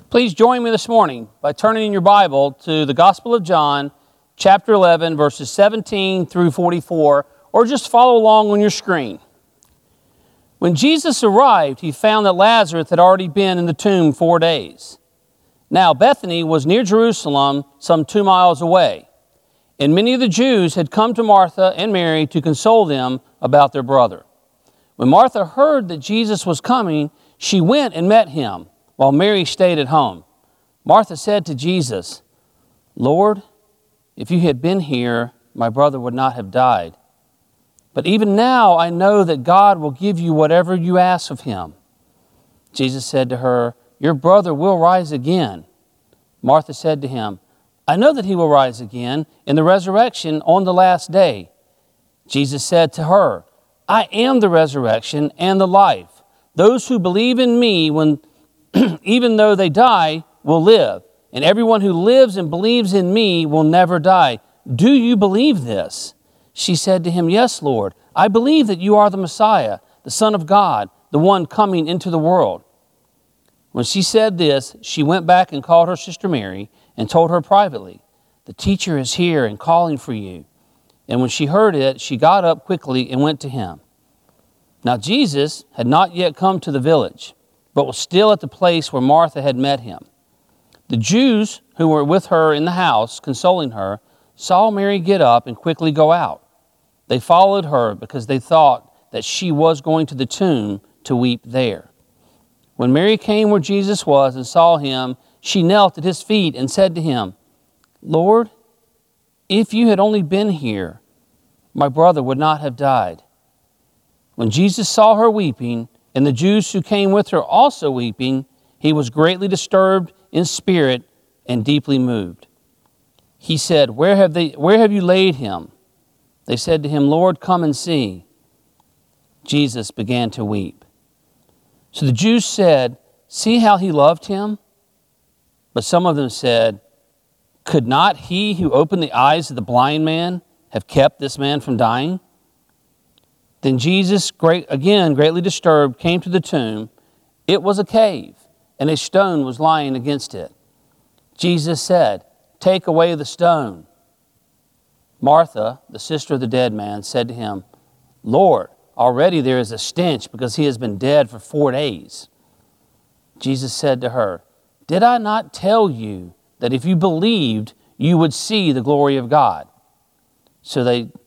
Please join me this morning by turning in your Bible to the Gospel of John, chapter 11, verses 17 through 44, or just follow along on your screen. When Jesus arrived, he found that Lazarus had already been in the tomb 4 days. Now, Bethany was near Jerusalem, some 2 miles away, and many of the Jews had come to Martha and Mary to console them about their brother. When Martha heard that Jesus was coming, she went and met him, while Mary stayed at home. Martha said to Jesus, "Lord, if you had been here, my brother would not have died. But even now I know that God will give you whatever you ask of him." Jesus said to her, "Your brother will rise again." Martha said to him, "I know that he will rise again in the resurrection on the last day." Jesus said to her, "I am the resurrection and the life. Those who believe in me, even though they die, will live. And everyone who lives and believes in me will never die. Do you believe this?" She said to him, "Yes, Lord. I believe that you are the Messiah, the Son of God, the one coming into the world." When she said this, she went back and called her sister Mary and told her privately, "The teacher is here and calling for you." And when she heard it, she got up quickly and went to him. Now Jesus had not yet come to the village, but was still at the place where Martha had met him. The Jews who were with her in the house, consoling her, saw Mary get up and quickly go out. They followed her because they thought that she was going to the tomb to weep there. When Mary came where Jesus was and saw him, she knelt at his feet and said to him, "Lord, if you had only been here, my brother would not have died." When Jesus saw her weeping, and the Jews who came with her also weeping, he was greatly disturbed in spirit and deeply moved. He said, Where have you laid him?" They said to him, "Lord, come and see." Jesus began to weep. So the Jews said, "See how he loved him?" But some of them said, "Could not he who opened the eyes of the blind man have kept this man from dying?" Then Jesus, greatly disturbed, came to the tomb. It was a cave, and a stone was lying against it. Jesus said, "Take away the stone." Martha, the sister of the dead man, said to him, "Lord, already there is a stench because he has been dead for 4 days." Jesus said to her, "Did I not tell you that if you believed, you would see the glory of God?" So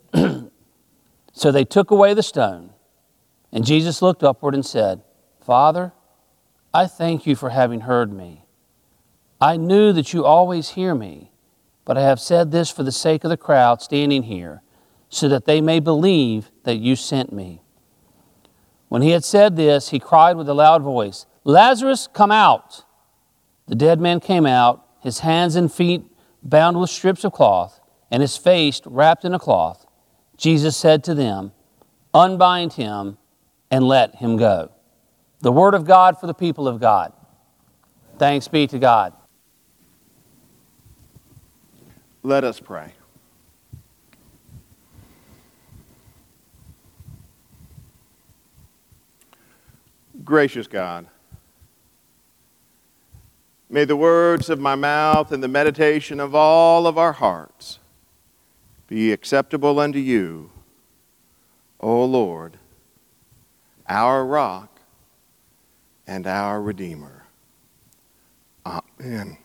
they took away the stone, and Jesus looked upward and said, "Father, I thank you for having heard me. I knew that you always hear me, but I have said this for the sake of the crowd standing here, so that they may believe that you sent me." When he had said this, he cried with a loud voice, "Lazarus, come out!" The dead man came out, his hands and feet bound with strips of cloth, and his face wrapped in a cloth. Jesus said to them, "Unbind him and let him go." The word of God for the people of God. Thanks be to God. Let us pray. Gracious God, may the words of my mouth and the meditation of all of our hearts be acceptable unto you, O Lord, our rock and our Redeemer. Amen.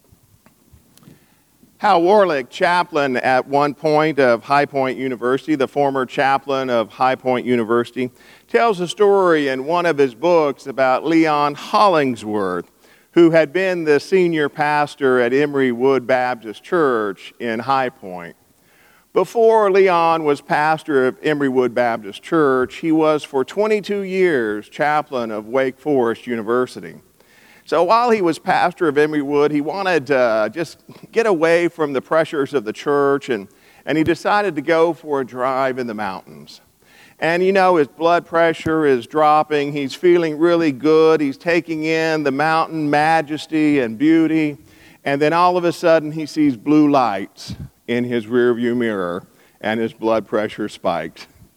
Hal Warlick, chaplain at one point of High Point University, the former chaplain of High Point University, tells a story in one of his books about Leon Hollingsworth, who had been the senior pastor at Emery Wood Baptist Church in High Point. Before Leon was pastor of Emery Wood Baptist Church, he was for 22 years chaplain of Wake Forest University. So while he was pastor of Emery Wood, he wanted to just get away from the pressures of the church, and he decided to go for a drive in the mountains. And you know, his blood pressure is dropping. He's feeling really good. He's taking in the mountain majesty and beauty. And then all of a sudden, he sees blue lights in his rearview mirror, and his blood pressure spiked.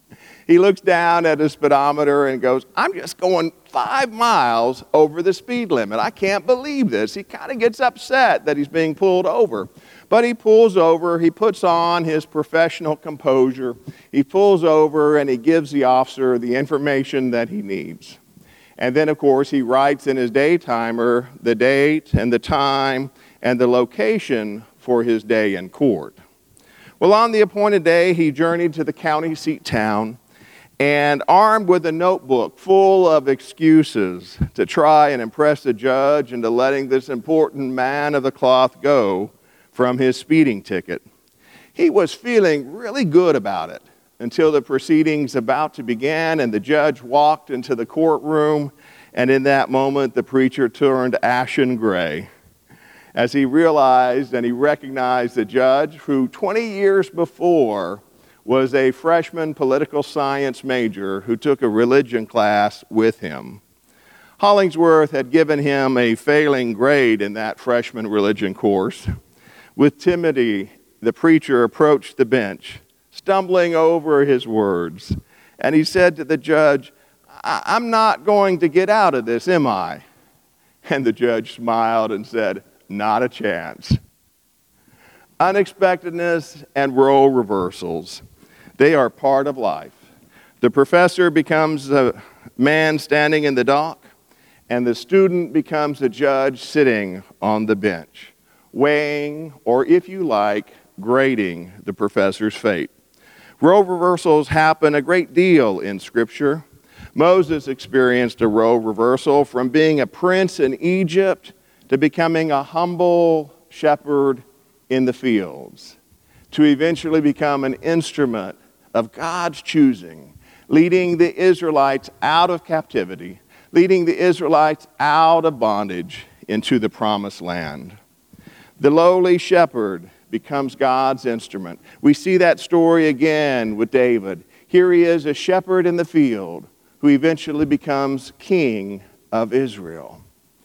He looks down at his speedometer and goes, I'm just going 5 miles over the speed limit. I can't believe this. He kind of gets upset that he's being pulled over. But he pulls over, he puts on his professional composure, he pulls over and he gives the officer the information that he needs. And then, of course, he writes in his day timer the date and the time and the location for his day in court. Well, on the appointed day, he journeyed to the county seat town, and armed with a notebook full of excuses to try and impress the judge into letting this important man of the cloth go from his speeding ticket. He was feeling really good about it until the proceedings about to begin and the judge walked into the courtroom, and in that moment the preacher turned ashen gray as he realized and he recognized the judge who 20 years before was a freshman political science major who took a religion class with him. Hollingsworth had given him a failing grade in that freshman religion course. With timidity, the preacher approached the bench, stumbling over his words, and he said to the judge, I'm not going to get out of this, am I? And the judge smiled and said, not a chance. Unexpectedness and role reversals. They are part of life. The professor becomes a man standing in the dock, and the student becomes a judge sitting on the bench, weighing, or if you like, grading the professor's fate. Role reversals happen a great deal in Scripture. Moses experienced a role reversal from being a prince in Egypt to becoming a humble shepherd in the fields, to eventually become an instrument of God's choosing, leading the Israelites out of captivity, leading the Israelites out of bondage into the promised land. The lowly shepherd becomes God's instrument. We see that story again with David. Here he is, a shepherd in the field, who eventually becomes king of Israel.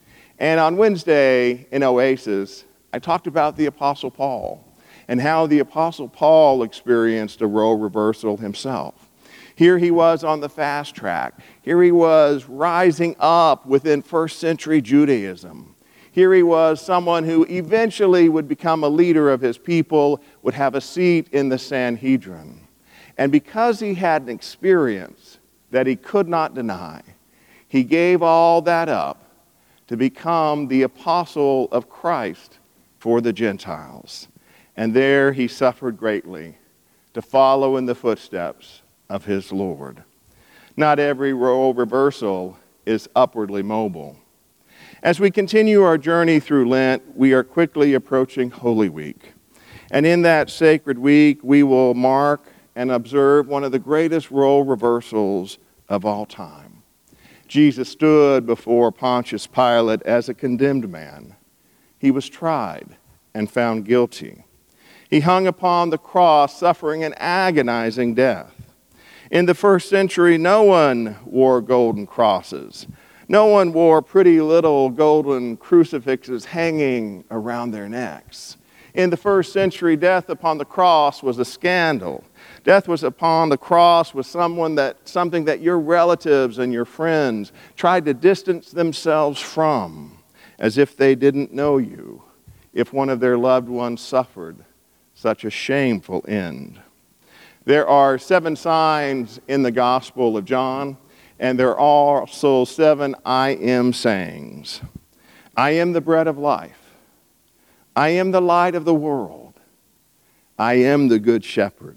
And on Wednesday in Oasis, I talked about the Apostle Paul and how the Apostle Paul experienced a role reversal himself. Here he was on the fast track. Here he was rising up within first century Judaism. Here he was someone who eventually would become a leader of his people, would have a seat in the Sanhedrin. And because he had an experience that he could not deny, he gave all that up to become the apostle of Christ for the Gentiles. And there he suffered greatly to follow in the footsteps of his Lord. Not every role reversal is upwardly mobile. As we continue our journey through Lent, we are quickly approaching Holy Week. And in that sacred week, we will mark and observe one of the greatest role reversals of all time. Jesus stood before Pontius Pilate as a condemned man. He was tried and found guilty. He hung upon the cross, suffering an agonizing death. In the first century, no one wore golden crosses. No one wore pretty little golden crucifixes hanging around their necks. In the first century, death upon the cross was a scandal. Death was upon the cross was something that your relatives and your friends tried to distance themselves from, as if they didn't know you, if one of their loved ones suffered such a shameful end. There are 7 signs in the Gospel of John, and there are also 7 I am sayings. I am the bread of life. I am the light of the world. I am the good shepherd.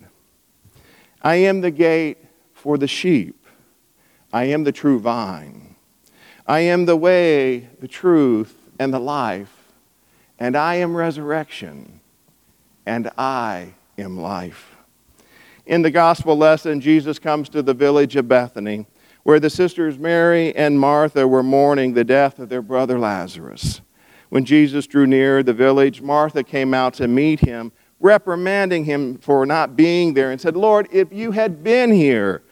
I am the gate for the sheep. I am the true vine. I am the way, the truth, and the life. And I am resurrection. And I am life. In the gospel lesson, Jesus comes to the village of Bethany, where the sisters Mary and Martha were mourning the death of their brother Lazarus. When Jesus drew near the village, Martha came out to meet him, reprimanding him for not being there, and said, Lord, if you had been here,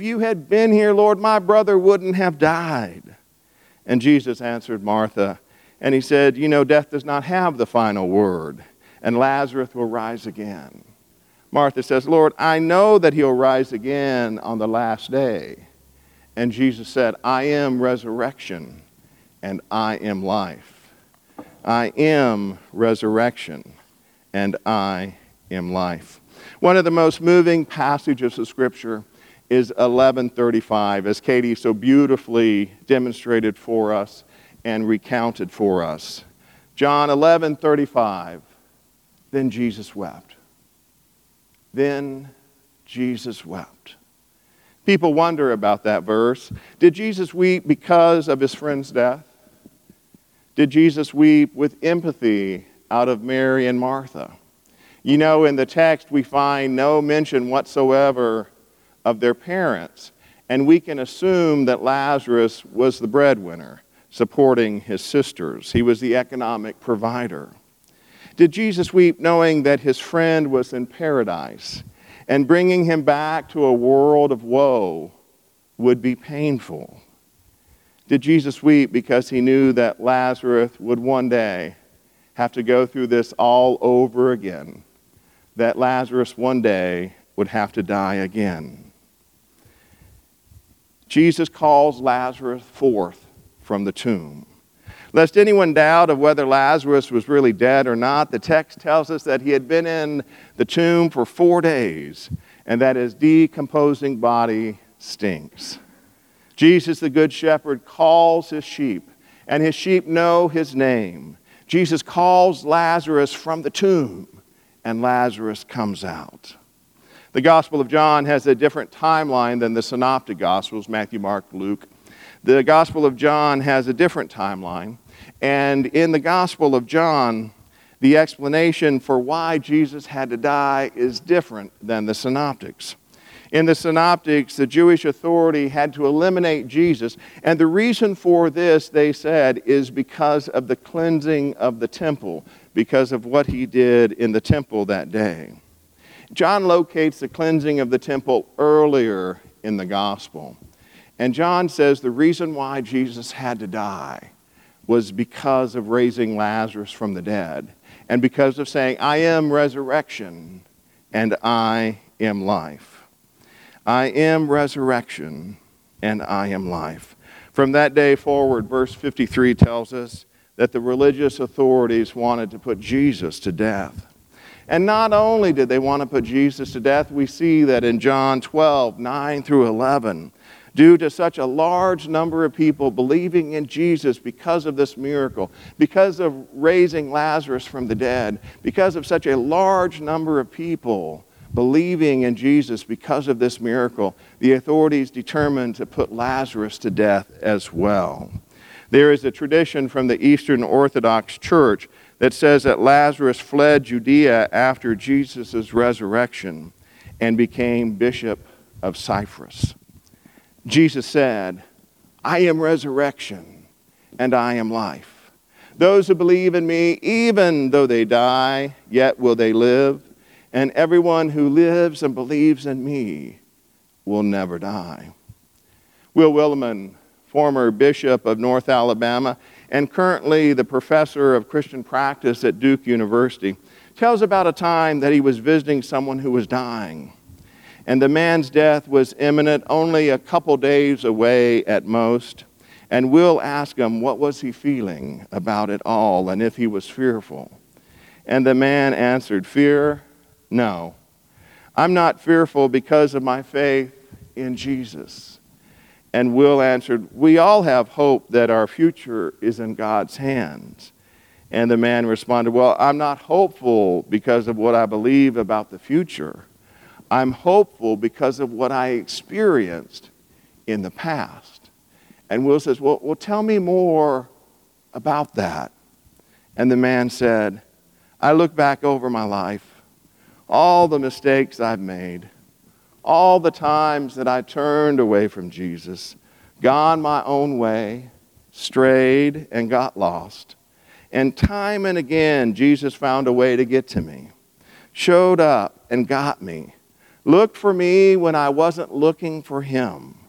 Lord, my brother wouldn't have died. And Jesus answered Martha, and he said, death does not have the final word, and Lazarus will rise again. Martha says, Lord, I know that he'll rise again on the last day. And Jesus said, I am resurrection and I am life. I am resurrection and I am life. One of the most moving passages of Scripture is 11:35, as Katie so beautifully demonstrated for us and recounted for us. John 11:35, then Jesus wept. Then Jesus wept. People wonder about that verse. Did Jesus weep because of his friend's death? Did Jesus weep with empathy out of Mary and Martha? You know, in the text we find no mention whatsoever of their parents, and we can assume that Lazarus was the breadwinner, supporting his sisters. He was the economic provider. Did Jesus weep knowing that his friend was in paradise, and bringing him back to a world of woe would be painful? Did Jesus weep because he knew that Lazarus would one day have to go through this all over again, that Lazarus one day would have to die again? Jesus calls Lazarus forth from the tomb. Lest anyone doubt of whether Lazarus was really dead or not, the text tells us that he had been in the tomb for 4 days and that his decomposing body stinks. Jesus, the Good Shepherd, calls his sheep, and his sheep know his name. Jesus calls Lazarus from the tomb, and Lazarus comes out. The Gospel of John has a different timeline than the Synoptic Gospels, Matthew, Mark, Luke. The Gospel of John has a different timeline. And in the Gospel of John, the explanation for why Jesus had to die is different than the Synoptics. In the Synoptics, the Jewish authority had to eliminate Jesus. And the reason for this, they said, is because of the cleansing of the temple, because of what he did in the temple that day. John locates the cleansing of the temple earlier in the Gospel. And John says the reason why Jesus had to die was because of raising Lazarus from the dead, and because of saying, I am resurrection and I am life. I am resurrection and I am life. From that day forward, verse 53 tells us that the religious authorities wanted to put Jesus to death. And not only did they want to put Jesus to death, we see that in John 12, 9 through 11, due to such a large number of people believing in Jesus because of this miracle, because of raising Lazarus from the dead, because of such a large number of people believing in Jesus because of this miracle, the authorities determined to put Lazarus to death as well. There is a tradition from the Eastern Orthodox Church that says that Lazarus fled Judea after Jesus' resurrection and became Bishop of Cyprus. Jesus said, I am resurrection and I am life. Those who believe in me, even though they die, yet will they live. And everyone who lives and believes in me will never die. Will Willimon, former bishop of North Alabama and currently the professor of Christian practice at Duke University, tells about a time that he was visiting someone who was dying. And the man's death was imminent, only a couple days away at most. And Will asked him what was he feeling about it all and if he was fearful. And the man answered, fear? No. I'm not fearful because of my faith in Jesus. And Will answered, we all have hope that our future is in God's hands. And the man responded, well, I'm not hopeful because of what I believe about the future. I'm hopeful because of what I experienced in the past. And Will says, well, tell me more about that. And the man said, I look back over my life, all the mistakes I've made, all the times that I turned away from Jesus, gone my own way, strayed and got lost. And time and again, Jesus found a way to get to me, showed up and got me, looked for me when I wasn't looking for him.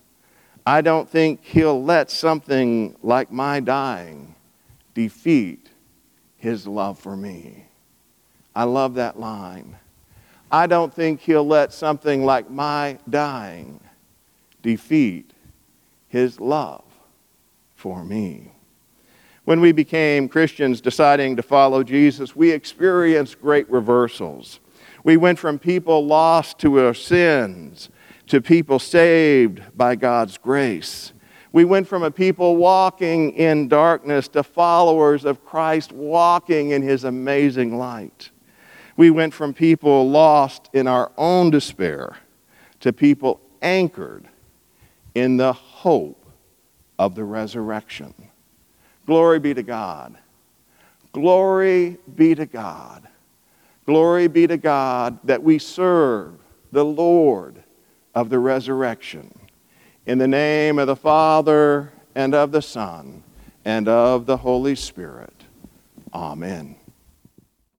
I don't think he'll let something like my dying defeat his love for me. I love that line. I don't think he'll let something like my dying defeat his love for me. When we became Christians deciding to follow Jesus, we experienced great reversals. We went from people lost to our sins to people saved by God's grace. We went from a people walking in darkness to followers of Christ walking in his amazing light. We went from people lost in our own despair to people anchored in the hope of the resurrection. Glory be to God. Glory be to God. Glory be to God that we serve the Lord of the resurrection. In the name of the Father, and of the Son, and of the Holy Spirit. Amen.